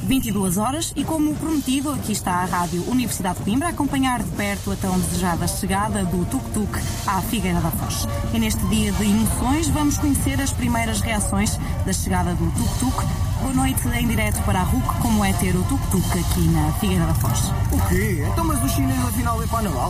22 horas e, como prometido, aqui está a Rádio Universidade de Coimbra a acompanhar de perto a tão desejada chegada do tuk-tuk à Figueira da Foz. E neste dia de emoções vamos conhecer as primeiras reações da chegada do tuk-tuk. Boa noite em direto para a RUC, como é ter o tuk-tuk aqui na Figueira da Foz. O quê? Então, mas os chineses afinal é para Naval?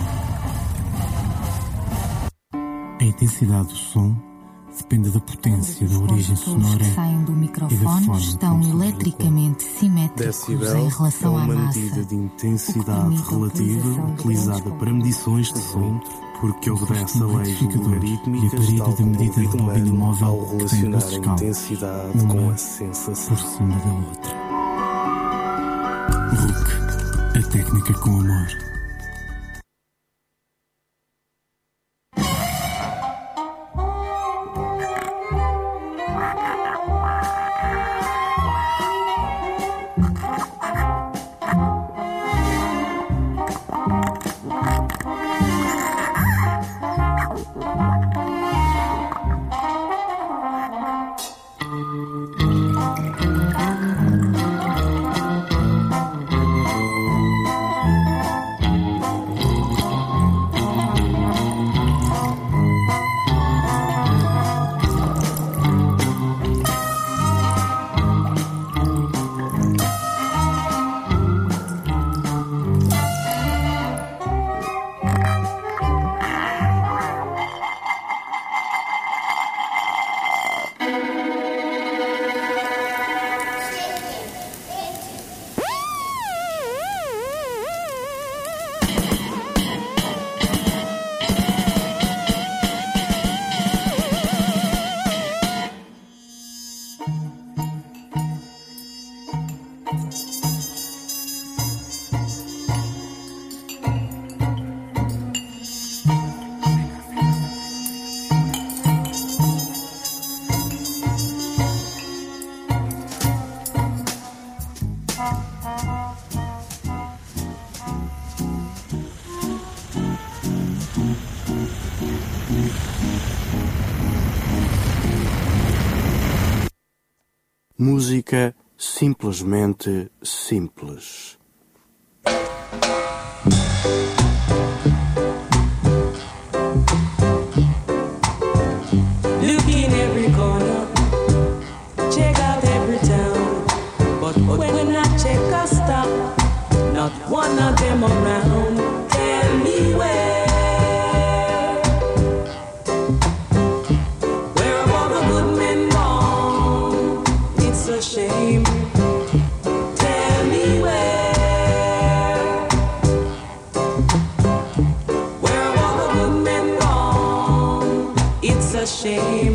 A intensidade do som depende da potência, da origem sonora que saem do microfone estão eletricamente simétricos em relação à massa. É uma medida de intensidade relativa utilizada para medições de som, porque obedece a leis logarítmicas, tal como o ouvido humano ao relacionar a intensidade com a sensação por cima da outra. RUC, a técnica com amor. Música simplesmente simples. Look in every corner, check out every town, but when I check a stop, not one of them around. Tell me where are all the good men gone? It's a shame. Tell me where are all the good men gone? It's a shame.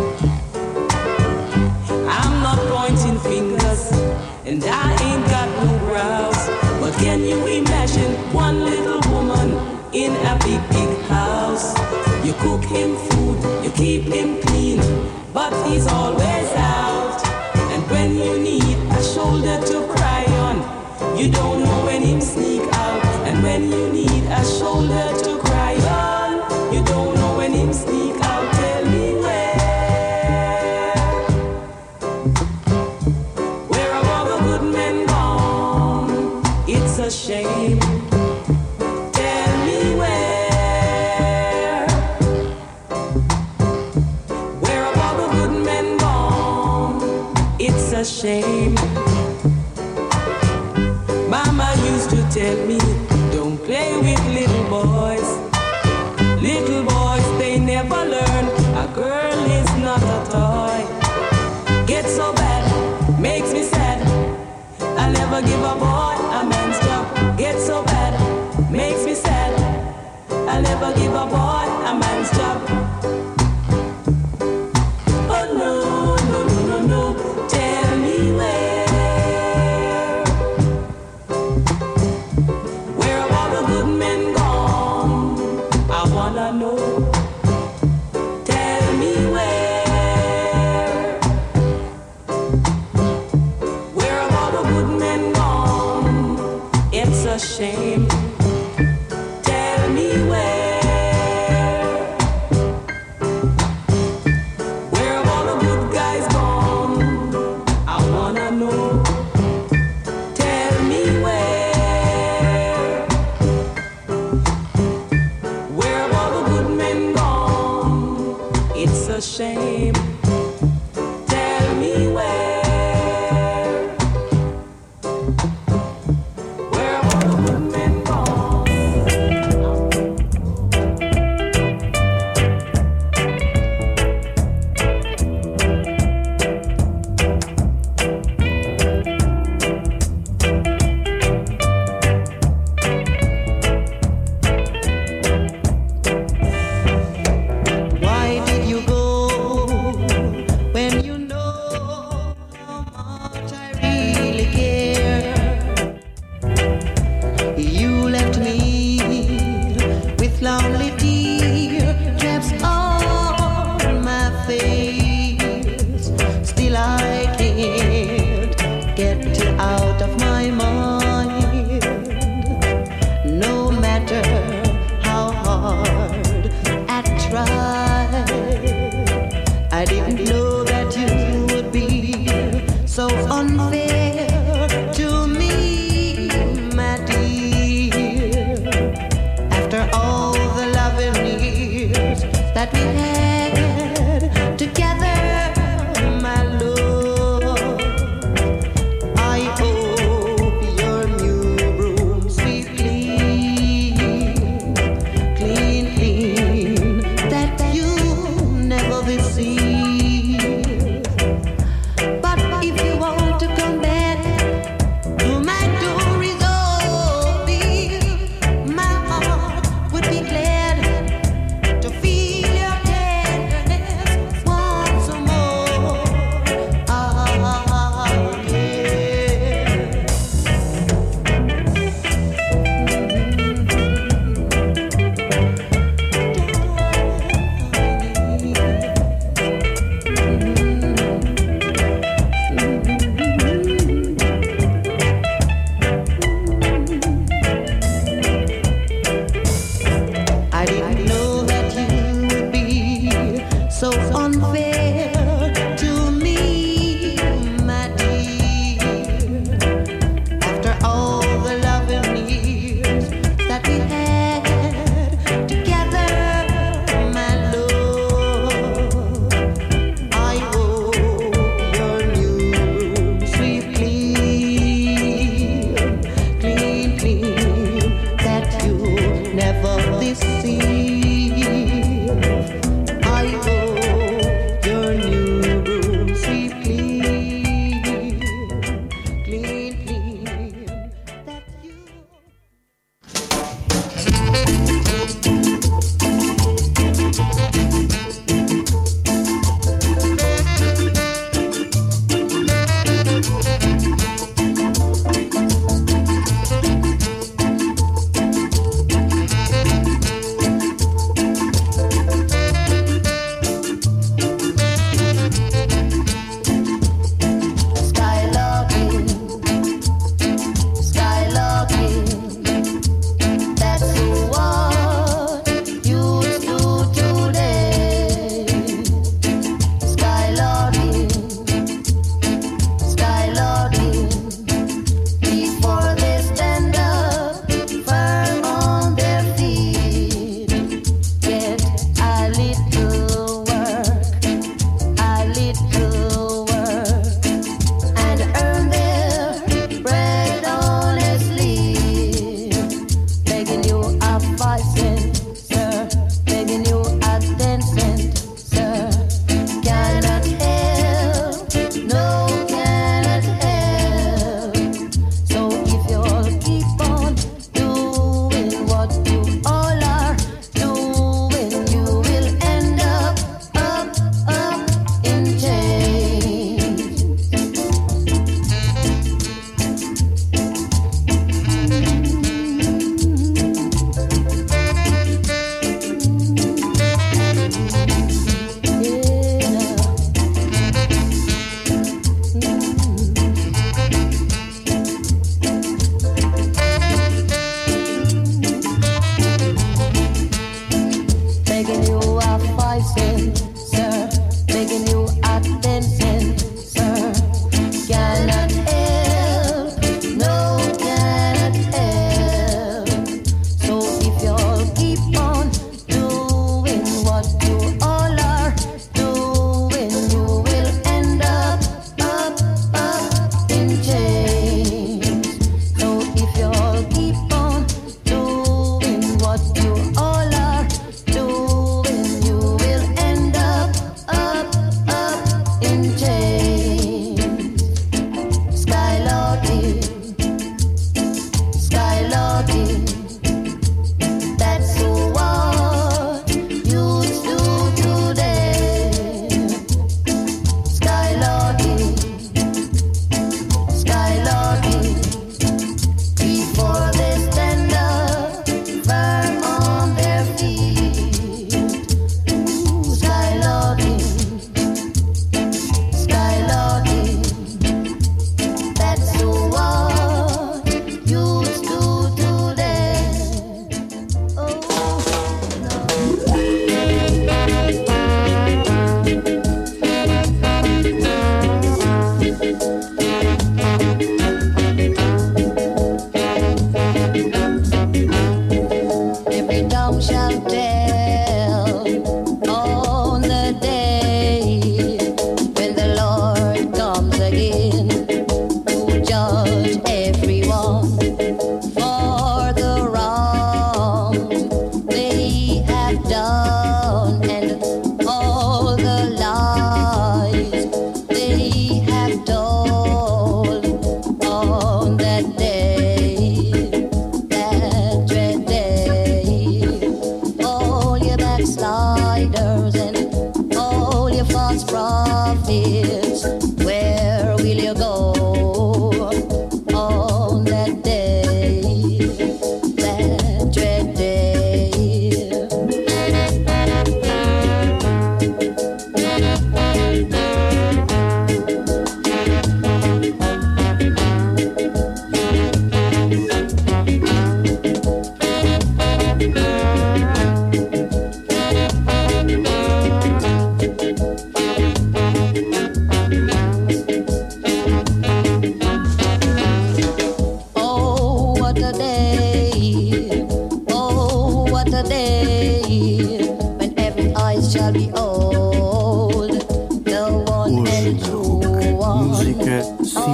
I'm not pointing fingers, and I ain't got no brows, but can you imagine one little woman in a big, big house? You cook him food, you keep him clean, but he's always out. And when you need a shoulder to cry on, you don't know when him sneak out. And when you need a shoulder to cry on, you don't know when him sneak out. Tell me where are all the good men gone? It's a shame. Tell me where are all the good men gone? It's a shame. Mama used to tell me, don't play with little boys. Little boys, they never learn. A girl is not a toy. Get so bad, makes me sad. I'll never give a boy a man's job. Get so bad, makes me sad. I'll never give a boy a man's job. Oh no, no, no, no, no. Tell me where are all the good men gone? I wanna know. Tell me where are all the good men gone? It's a shame. Tell me where are all the good guys gone? I wanna know.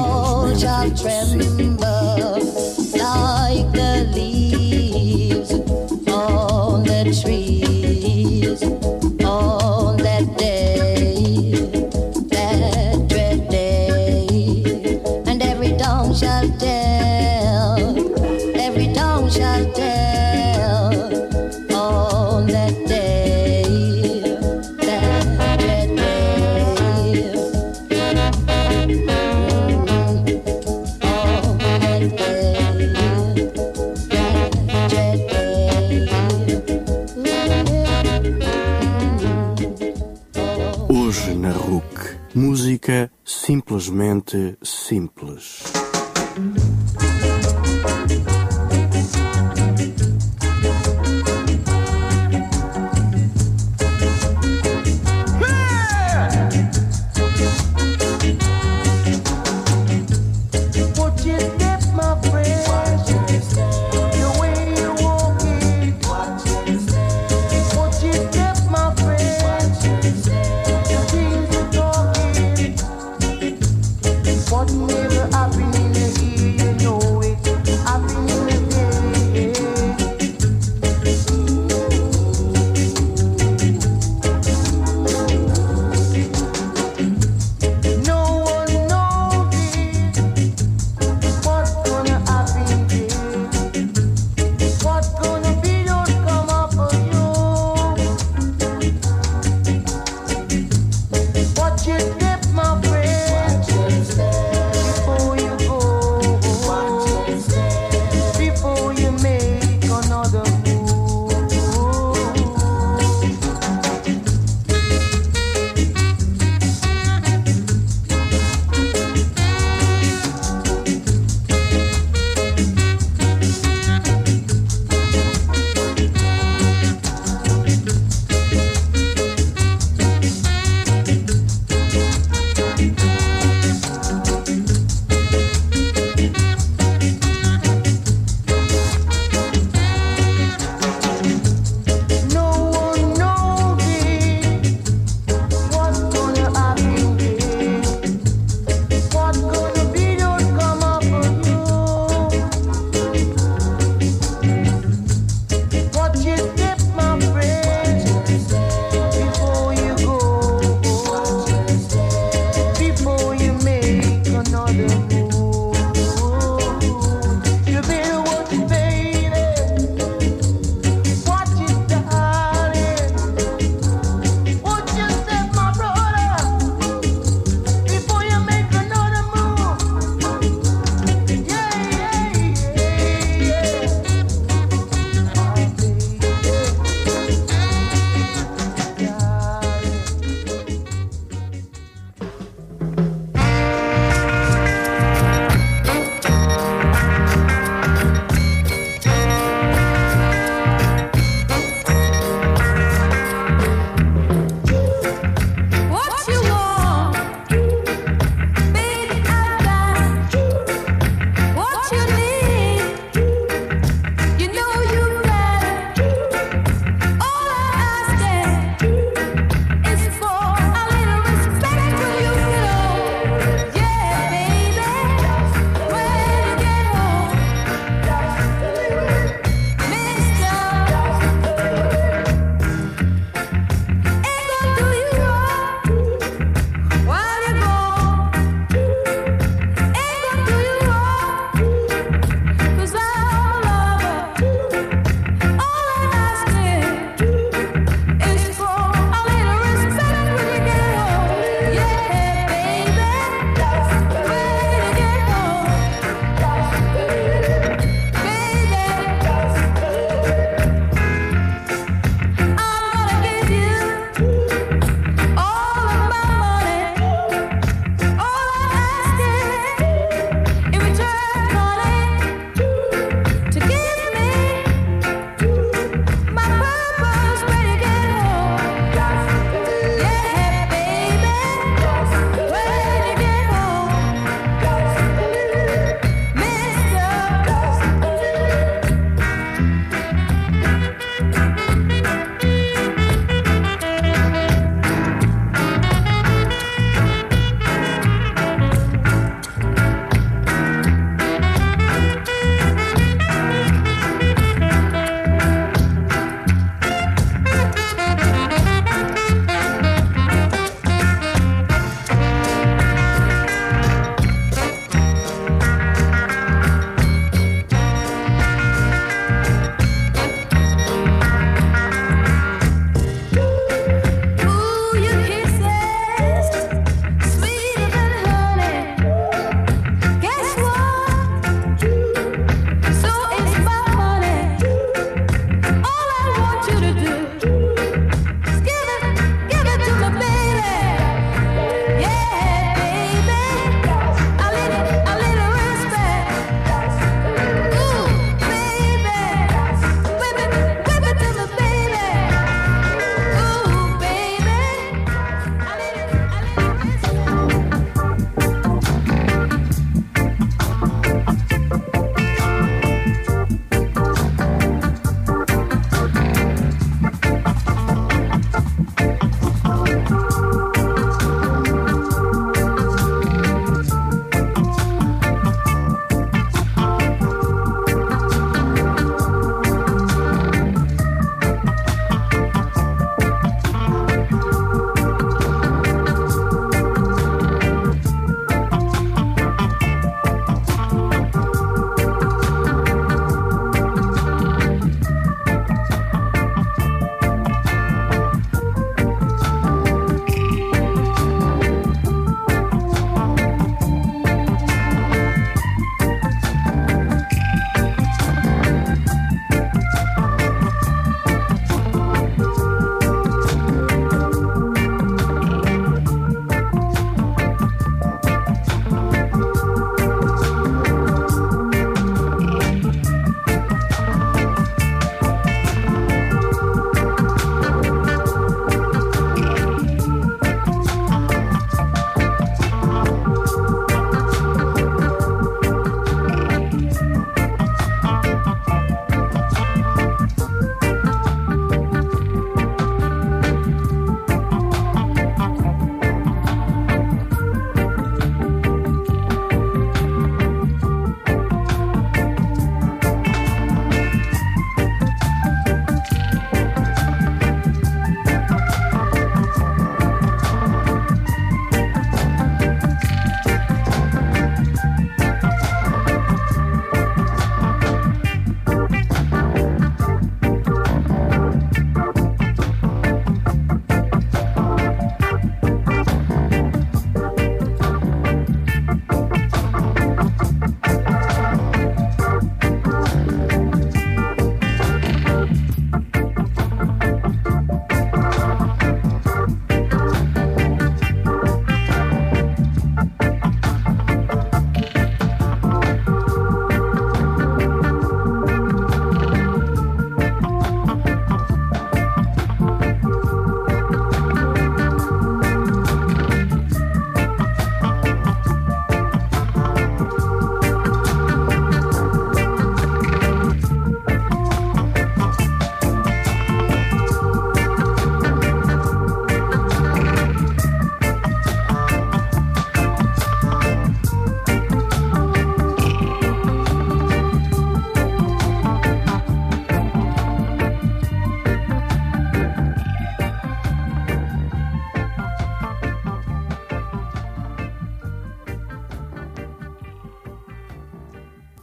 all shall tremble like the leaves on the trees on that day, that dread day. And every tongue shall tell, every tongue shall tell on that day, that dread day. On that day, that dread day. Hoje na RUC, música simplesmente simples. Whatever happened in the ear, you know it. Happened in the day. No one knows it. What's gonna happen here? What's gonna be the outcome of you? Watch your step, my friend. Before you go, before you make another move. No one knows it. What's gonna happen here? What's gonna be the outcome of you? Watch your step, my friend. Before you go, before you make another move. You better watch it, baby. Watch it, darling. Watch your step, my brother. Before you make another move. Yeah, yeah, yeah, yeah. Darling.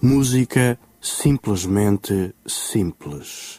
Música simplesmente simples.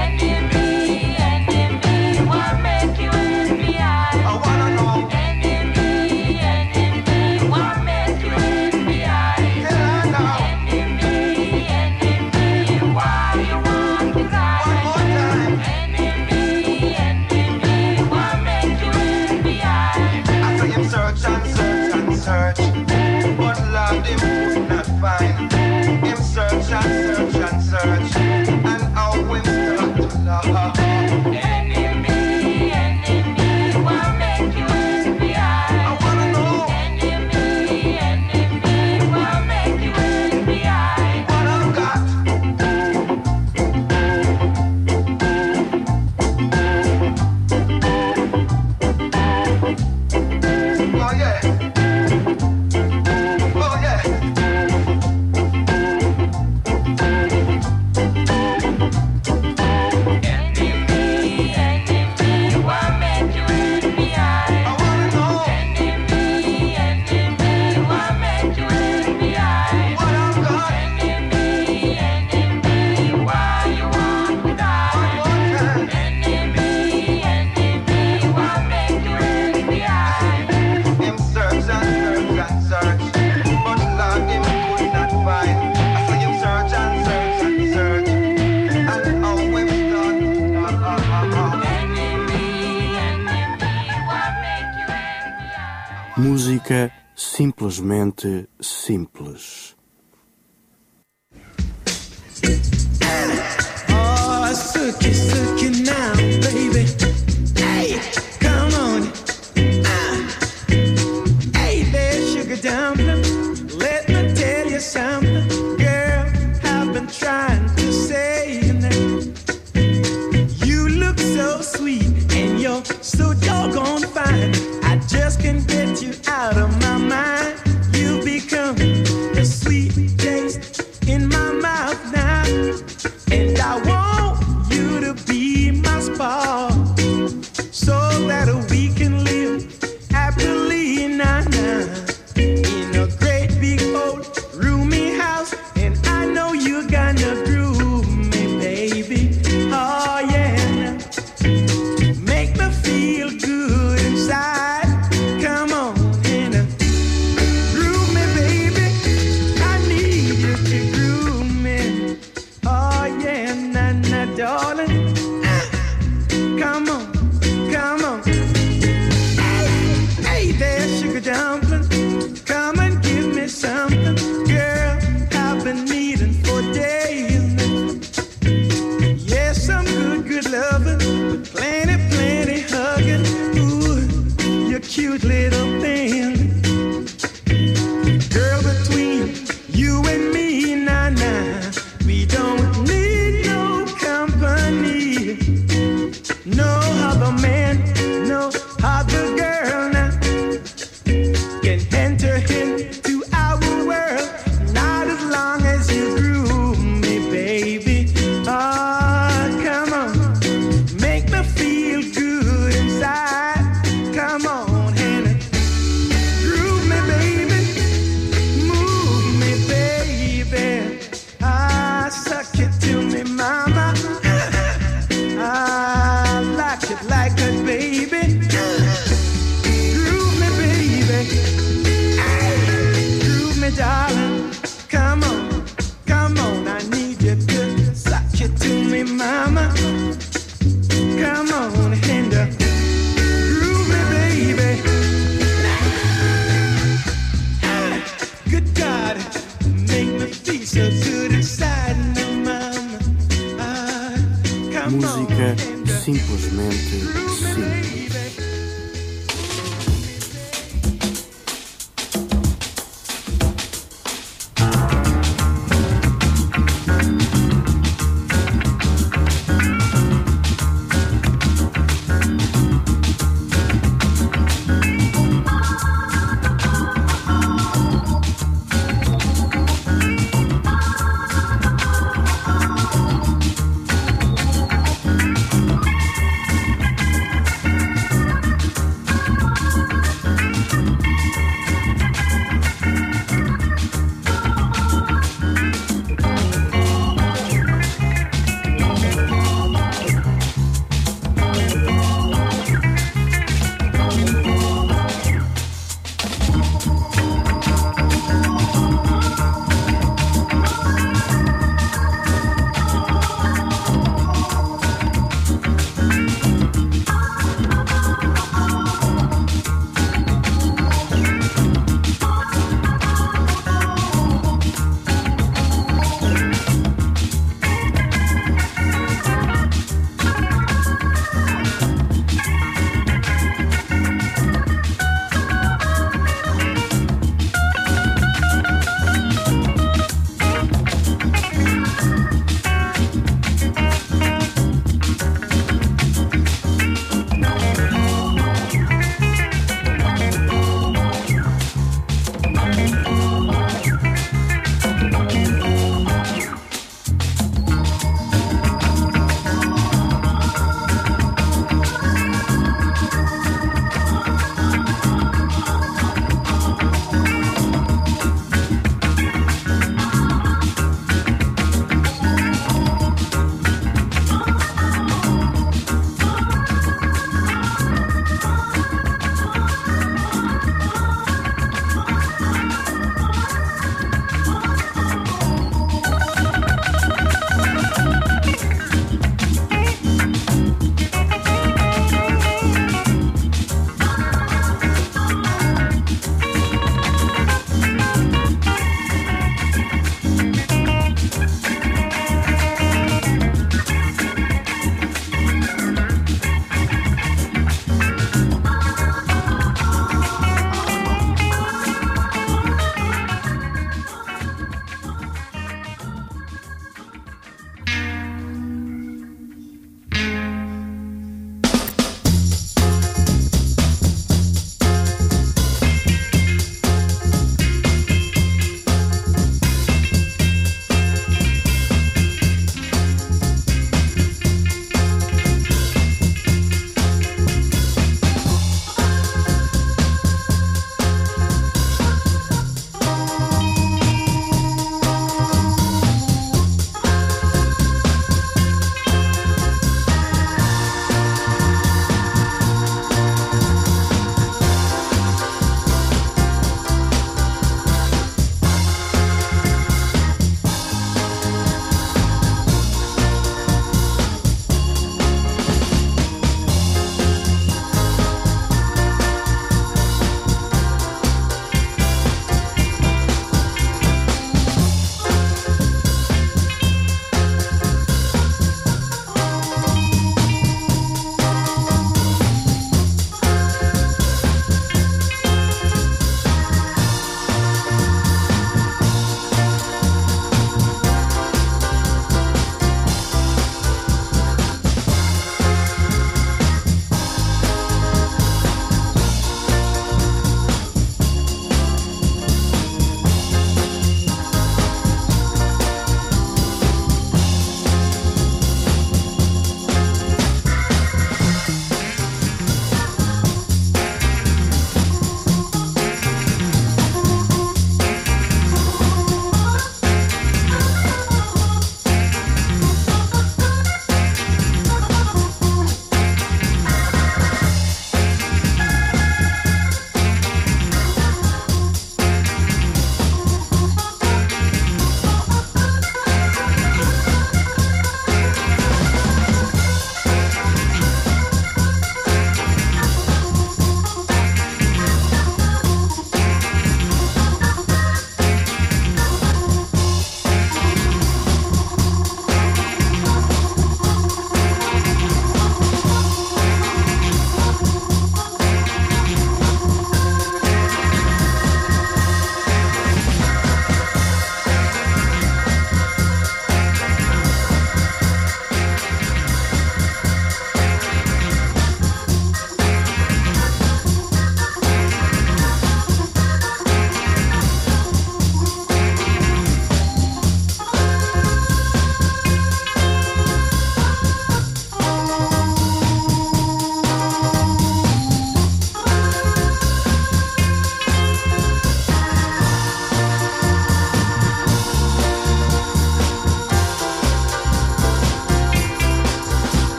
I wanna know Música simplesmente simples. Oh, sucky, sucky now, baby. Hey, come on. Hey there, sugar dumpling. Let me tell you something. Girl, I've been trying to say your name. You look so sweet and you're so doggone fine. I just can't get you out of my mind. You become the sweet taste in my mouth now. And I want you to be my spark, so that we can live happily now, in a great big old roomy house. And I know you're gonna groove me, baby. Oh yeah, make me feel good inside. Come on and groove me, baby. I need you to groove me. Oh yeah, na darling. Come on, come on. Hey there, sugar dumpling. Come and give me something, girl. I've been needing for days. Yes, some good loving, plenty hugging. Ooh, you cute little thing. Girl, between you and me, nah, we don't need no company. No other man, no other girl now can enter into our world. Not as long as you groove me, baby. Ah, come on, make me feel good inside. Come on, Hannah, groove me, baby. Move me, baby. Ah, suck it to me, mama. I like it like that, baby. Groove me, baby. Groove me, darling. Come on, I need you to suck it to me, mama. Come on, and groove me, baby. Good God, make me feel so good inside, no, mama. Come on. Música simplesmente simples.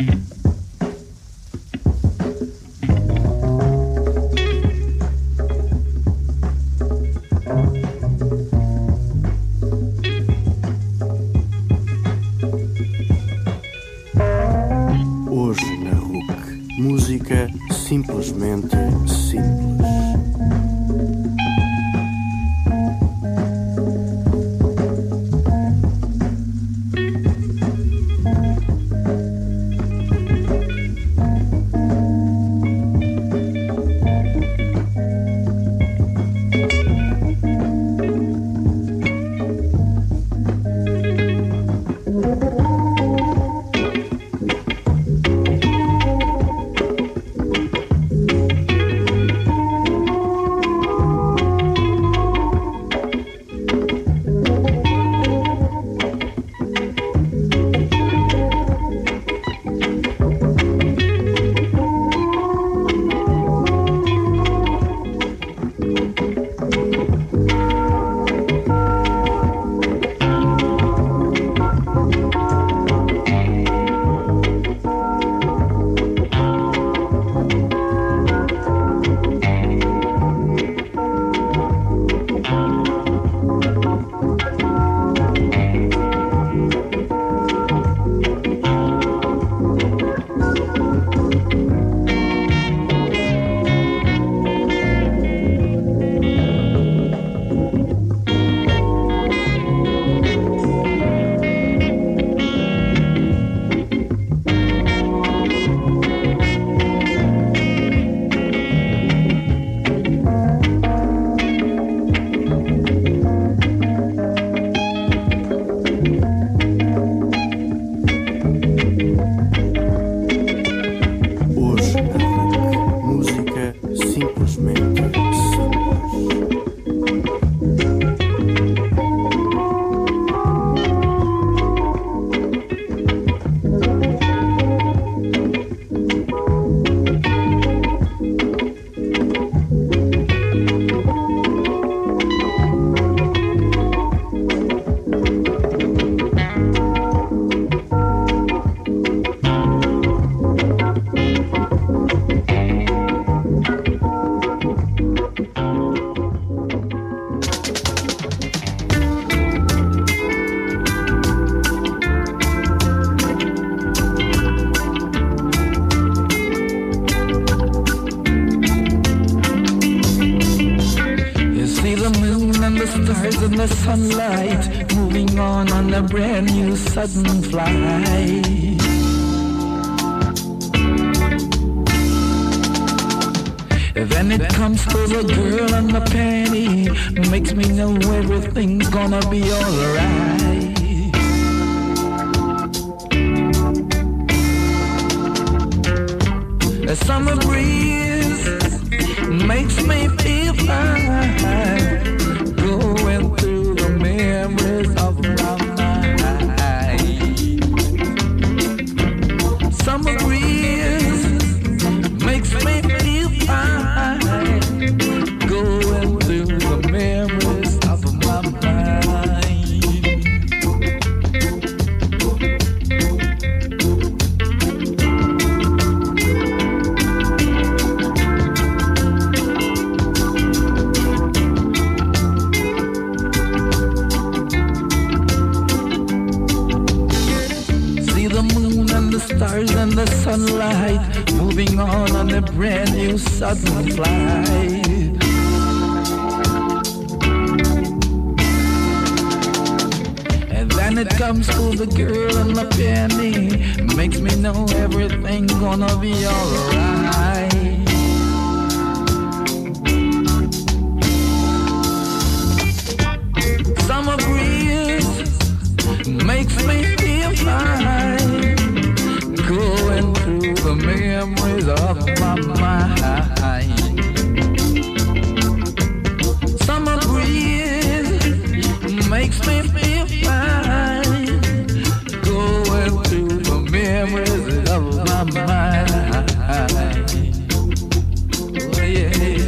Hoje na RUC, música simplesmente simples. in the sunlight, moving on a brand new sudden flight. Then it comes to the girl and the penny, makes me know everything's gonna be alright. The summer breeze makes me feel fine, going through the memories of my mind. Summer breeze makes me feel fine, going through the memories of my mind. Stars and the sunlight, moving on a brand new sudden flight. And then it comes to the girl and the penny, makes me know everything's gonna be alright. Summer breeze makes me feel fine, going through the memories of my mind. Summer breeze makes me feel fine, going through the memories of my mind. Oh, yeah.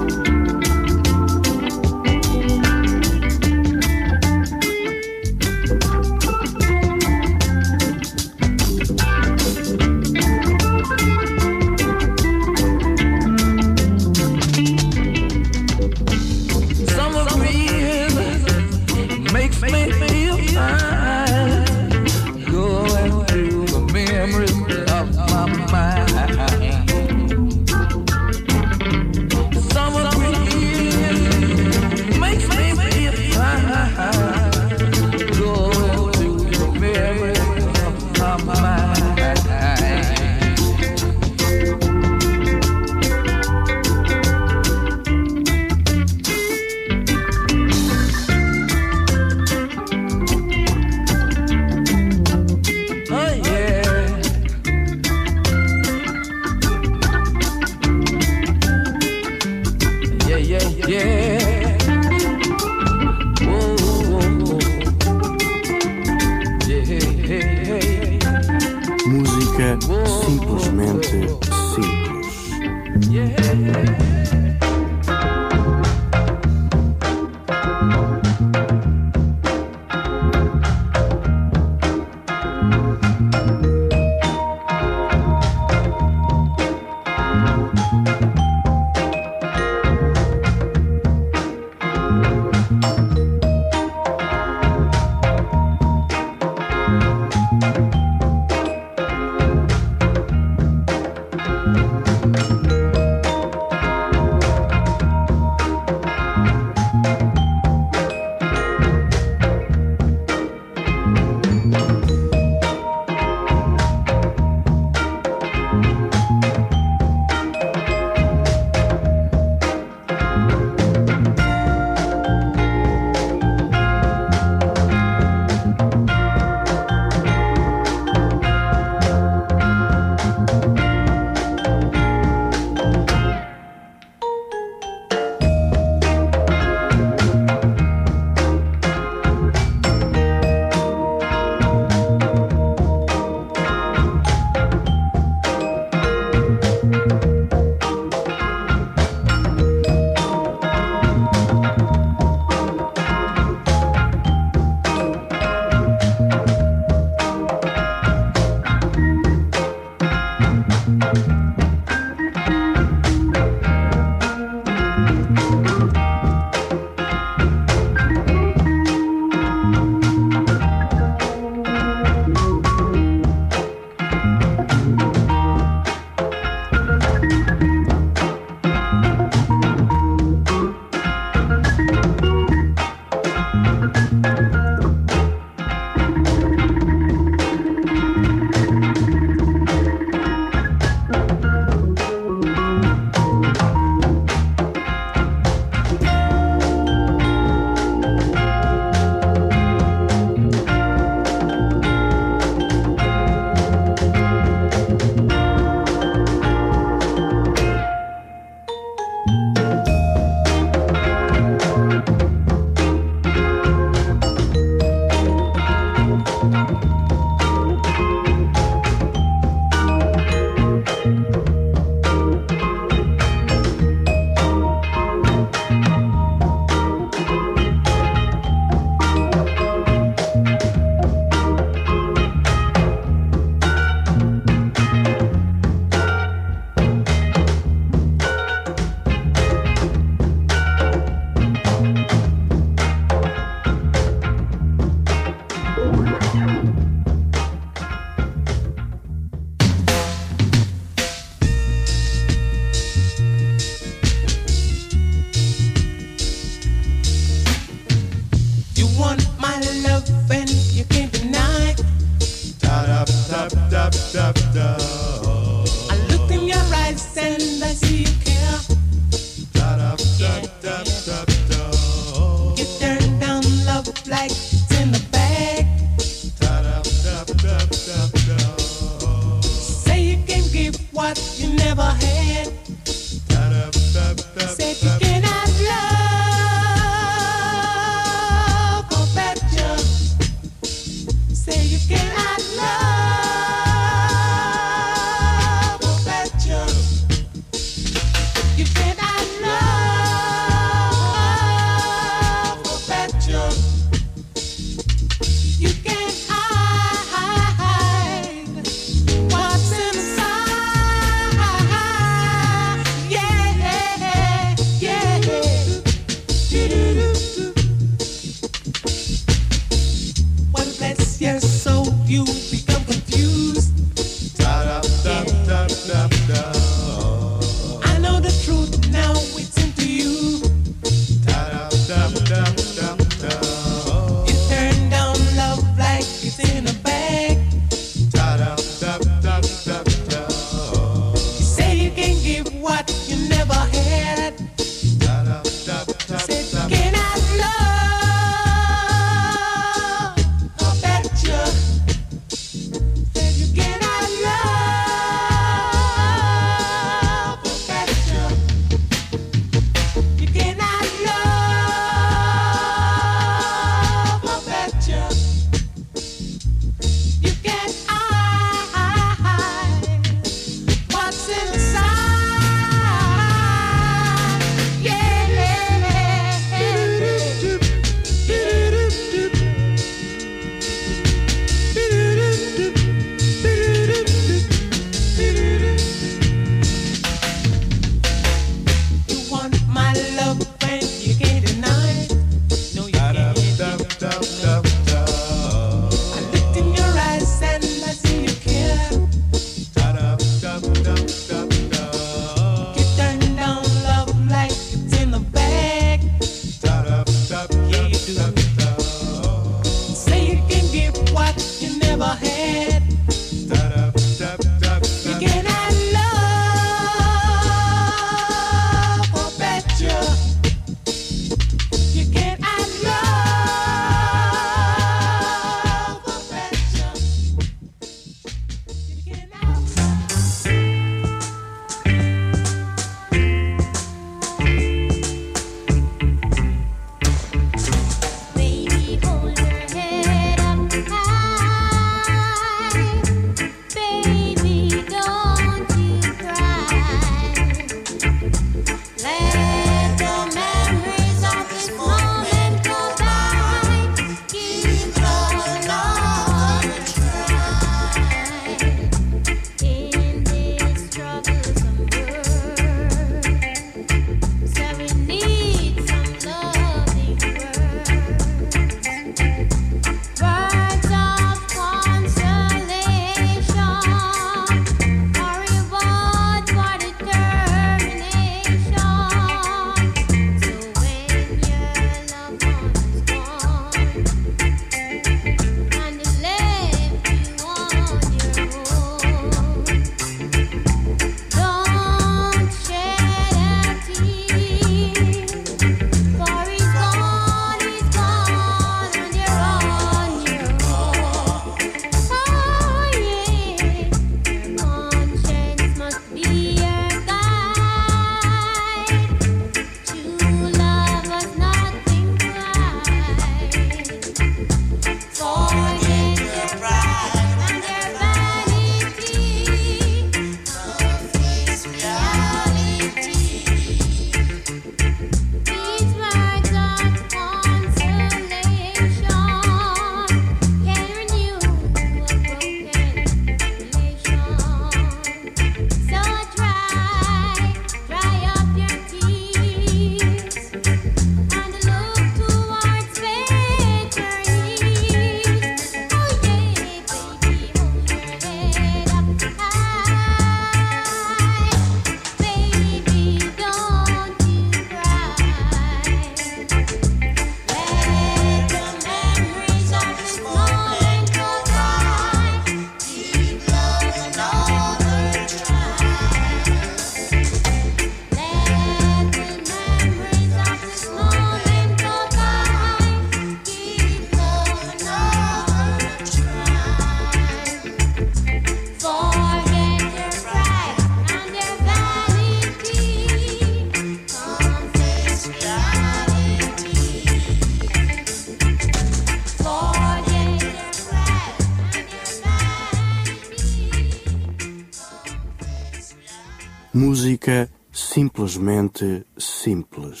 Música simplesmente simples.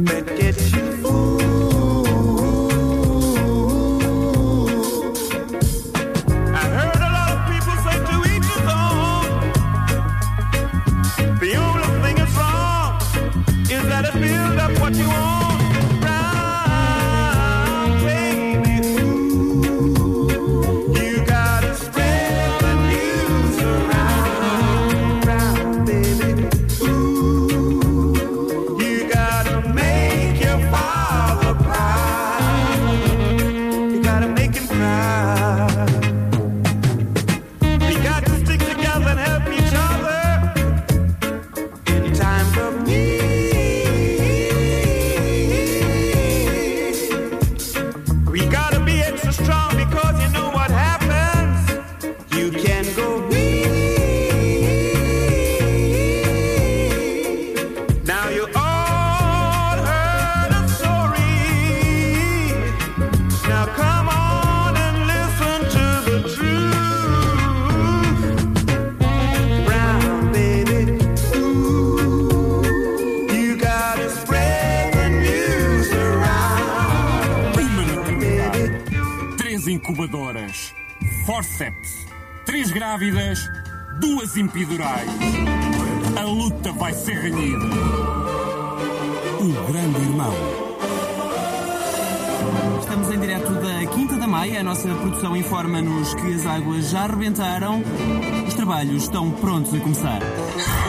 that gets you fooled. I heard a lot of people say to each his own. The only thing that's wrong is that it builds up what you want. Incubadoras, forceps, 3 grávidas, 2 impidurais. A luta vai ser renhida. O Grande Irmão. Estamos em direto da Quinta da Maia. A nossa produção informa-nos que as águas já arrebentaram. Os trabalhos estão prontos a começar.